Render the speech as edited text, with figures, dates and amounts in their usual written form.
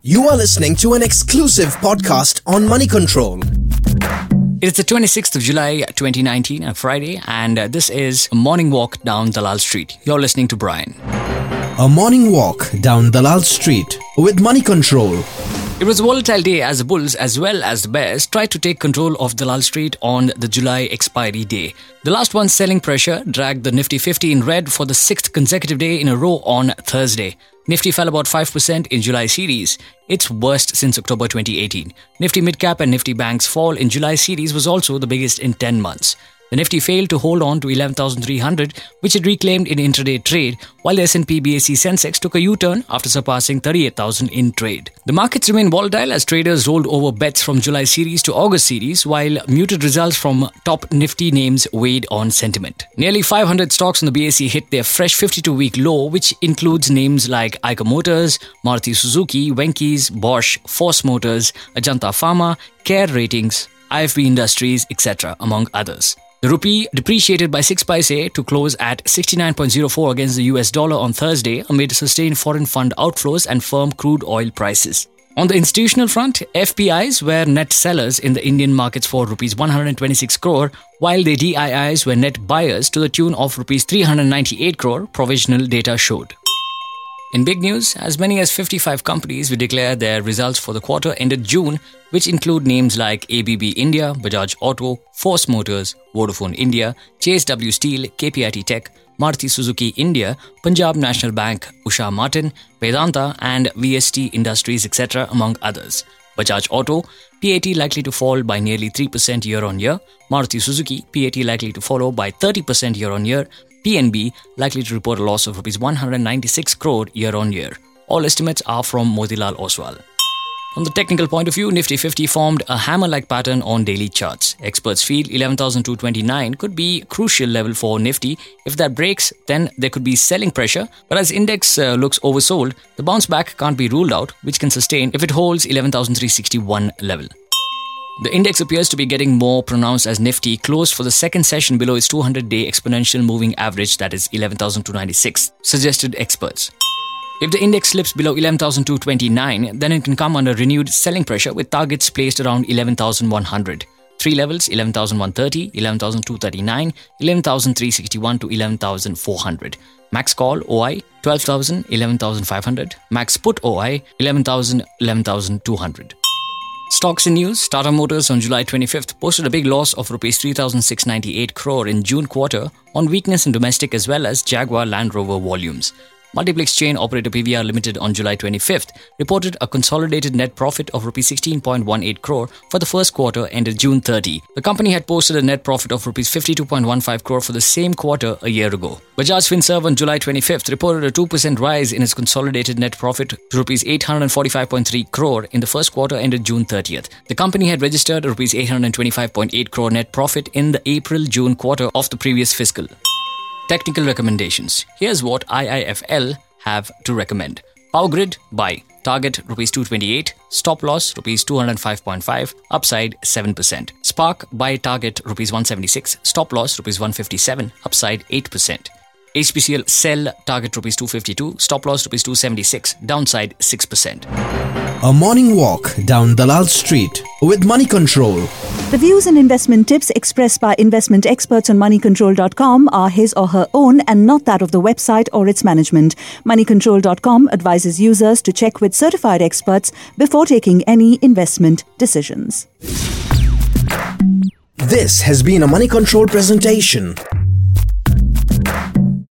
You are listening to an exclusive podcast on Money Control. It's the 26th of July 2019, a Friday, and this is a morning walk down Dalal Street. You're listening to Brian. A morning walk down Dalal Street with Money Control. It was a volatile day as the Bulls as well as the Bears tried to take control of Dalal Street on the July expiry day. The last one's selling pressure dragged the Nifty 50 in red for the sixth consecutive day in a row on Thursday. Nifty fell about 5% in July series, its worst since October 2018. Nifty Midcap and Nifty Bank's fall in July series was also the biggest in 10 months. The Nifty failed to hold on to 11,300, which it reclaimed in intraday trade, while the S&P BSE Sensex took a U-turn after surpassing 38,000 in trade. The markets remain volatile as traders rolled over bets from July series to August series, while muted results from top Nifty names weighed on sentiment. Nearly 500 stocks on the BSE hit their fresh 52-week low, which includes names like Eicher Motors, Maruti Suzuki, Venky's, Bosch, Force Motors, Ajanta Pharma, Care Ratings, IFB Industries, etc., among others. The rupee depreciated by 6 paise to close at 69.04 against the US dollar on Thursday amid sustained foreign fund outflows and firm crude oil prices. On the institutional front, FPIs were net sellers in the Indian markets for Rs 126 crore, while the DIIs were net buyers to the tune of Rs 398 crore, provisional data showed. In big news, as many as 55 companies will declare their results for the quarter ended June, which include names like ABB India, Bajaj Auto, Force Motors, Vodafone India, JSW Steel, KPIT Tech, Maruti Suzuki India, Punjab National Bank, Usha Martin, Vedanta and VST Industries, etc., among others. Bajaj Auto, PAT likely to fall by nearly 3% year-on-year, Maruti Suzuki, PAT likely to follow by 30% year-on-year, PNB likely to report a loss of Rs 196 crore year-on-year. All estimates are from Motilal Oswal. From the technical point of view, Nifty 50 formed a hammer-like pattern on daily charts. Experts feel 11,229 could be a crucial level for Nifty. If that breaks, then there could be selling pressure. But as index looks oversold, the bounce back can't be ruled out, which can sustain if it holds 11,361 level. The index appears to be getting more pronounced as Nifty closed for the second session below its 200-day exponential moving average, that is 11,296, suggested experts. If the index slips below 11,229, then it can come under renewed selling pressure with targets placed around 11,100. Three levels: 11,130, 11,239, 11,361 to 11,400. Max call OI 12,000, 11,500. Max put OI 11,000, 11,200. Stocks in news. Tata Motors on July 25th posted a big loss of Rs 3,698 crore in June quarter on weakness in domestic as well as Jaguar Land Rover volumes. Multiplex chain operator PVR Limited on July 25th reported a consolidated net profit of Rs 16.18 crore for the first quarter ended June 30. The company had posted a net profit of Rs 52.15 crore for the same quarter a year ago. Bajaj Finserv on July 25th reported a 2% rise in its consolidated net profit to Rs 845.3 crore in the first quarter ended June 30th. The company had registered a Rs 825.8 crore net profit in the April-June quarter of the previous fiscal. Technical recommendations. Here's what IIFL have to recommend. Power Grid, buy. Target Rs 228. Stop loss Rs 205.5. Upside 7%. Spark, buy. Target Rs 176. Stop loss Rs 157. Upside 8%. HPCL, sell. Target Rs 252. Stop loss Rs 276. Downside 6%. A morning walk down Dalal Street with Money Control. The views and investment tips expressed by investment experts on moneycontrol.com are his or her own and not that of the website or its management. Moneycontrol.com advises users to check with certified experts before taking any investment decisions. This has been a Money Control presentation.